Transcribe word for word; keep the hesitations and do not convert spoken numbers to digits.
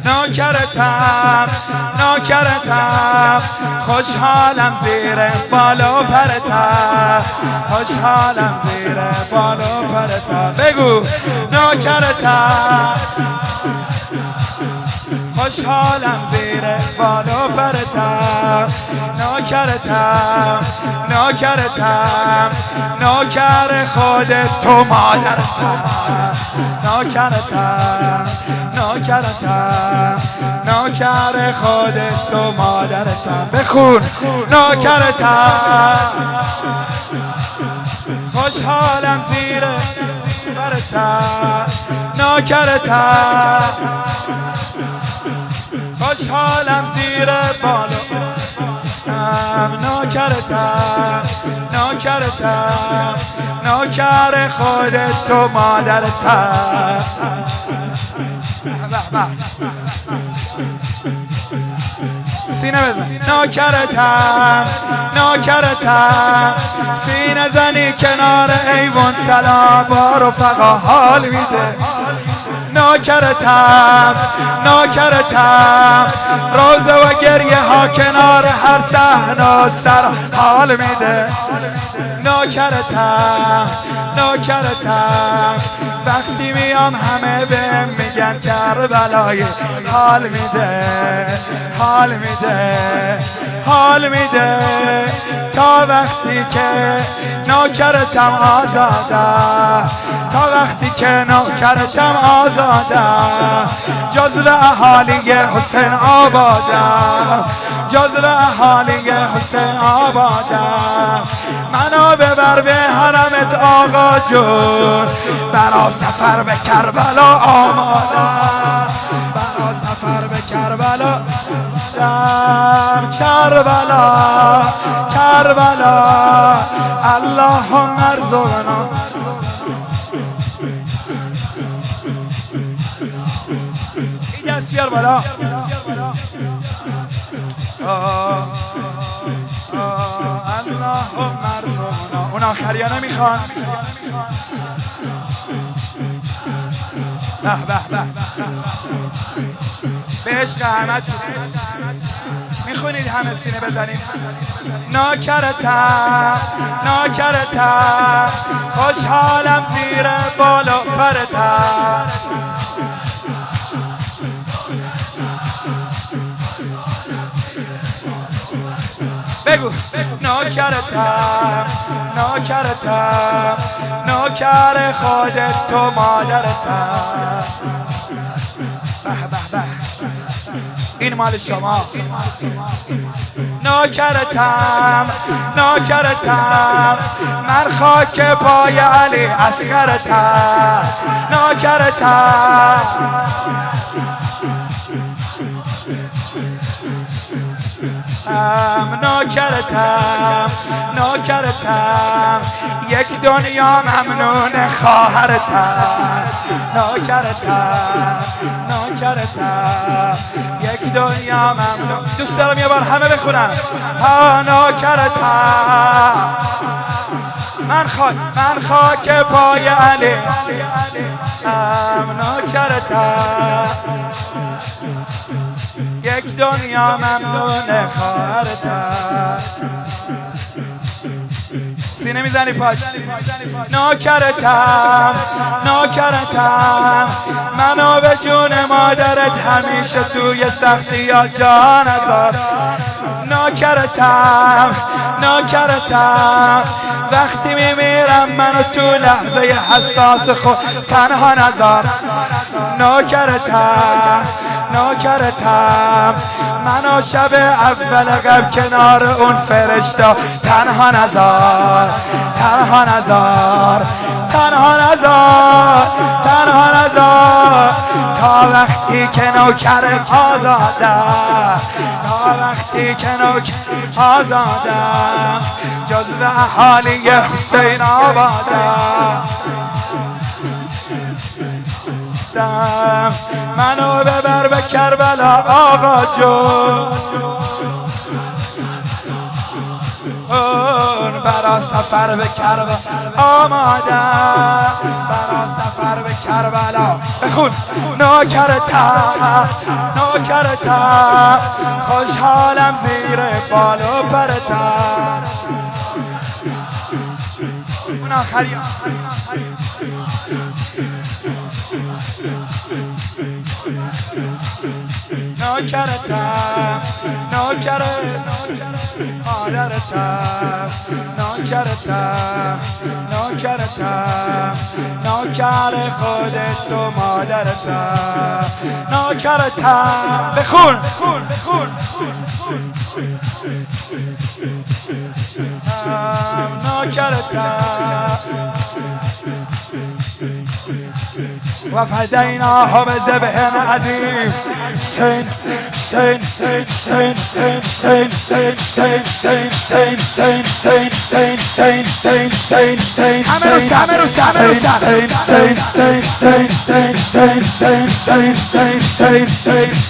نوکرتم نوکرتم خوشحالم زیر بال و پرتم خوشحالم زیر بال و پرتم بگو نوکرتم خوشحالم زیر بال و پرتم نوکرتم نوکرتم نوکر خودت تو مادرتم نوکرتم نوکرتم نوکر خودت تو مادرتم بخون نوکرتم خوشحالم زیر برتم نوکرتم خوشحالم زیر بالو نوکرتم نوکرتم نوکر خودت تو مادرتم سینه بزن نوکرتم نوکرتم سینه زنی کنار ایوان طلا با رفقا حال میده نوکرتم نوکرتم روزه و گریه ها کنار هر صحنه سر حال میده نوکرتم نوکرتم وقتی میام همه بهم میگن کربلای حال میده حال میده حال میده تا وقتی که نوکرتم آزاده تا وقتی که نوکرتم آزاده جزو اهالی حسین آبادم جزو اهالی حسین آبادم منو ببر به حرمت آقا جون برا سفر به کربلا آمادم برا سفر به کربلا دم کربلا کربلا اللهم ارزقنا این دست بیار بالا اللهم ارزقنا اون آخری ها نمیخوان به به به به عشق احمد میخونید همه سینه بزنید نوکرتم نوکرتم خوشحالم زیر بال و پرتم بگو نوکرتم نوکرتم نوکر خودت تو مادرتم به به به این مال شما نوکرتم نوکرتم من خاک پای علی اصغرتم نوکرتم نوکرتم نوکرتم یک دنیا ممنون خواهرتم نوکرتم نوکرتم یک دنیا ممنون دوست دارم یه بار همه بخونم ها نوکرتم من خاک من خاک پای علی نوکرتم یک دنیا ممنون خواهرتم سینه میزنی پاش نوکرتم نوکرتم منو به جون مادرت همیشه توی سختی یا جان نذار نوکرتم نوکرتم وقتی میمیرم منو تو لحظه حساس خود تنها نذار نوکرتم نوکرتم منو شب اول قبل کنار اون فرشته تنها نذار تنها نذار تنها نذار تنها نذار تا وقتی که نوکر آزاده تا وقتی که نوکر آزاده جزو اهالی حسین آباده منو ببر به کربلا آقا جون برا سفر به کربلا آمادم، برا سفر به کربلا. بخون نوکرتم نوکرتم خوشحالم زیر بال و پرتم. اون آخری نوکرتم نوکر مادرتم، نوکرتم نوکرتم نوکر خودت و مادرتم، نوکرتم. بخون بخون نوکرتم و فدیناه بذبح عظیم. سین سین سین سین سین سین سین سین سین سین سین سین سین سین سین سین سین همه رو همه رو همه رو سین سین سین سین سین سین سین سین سین سین سین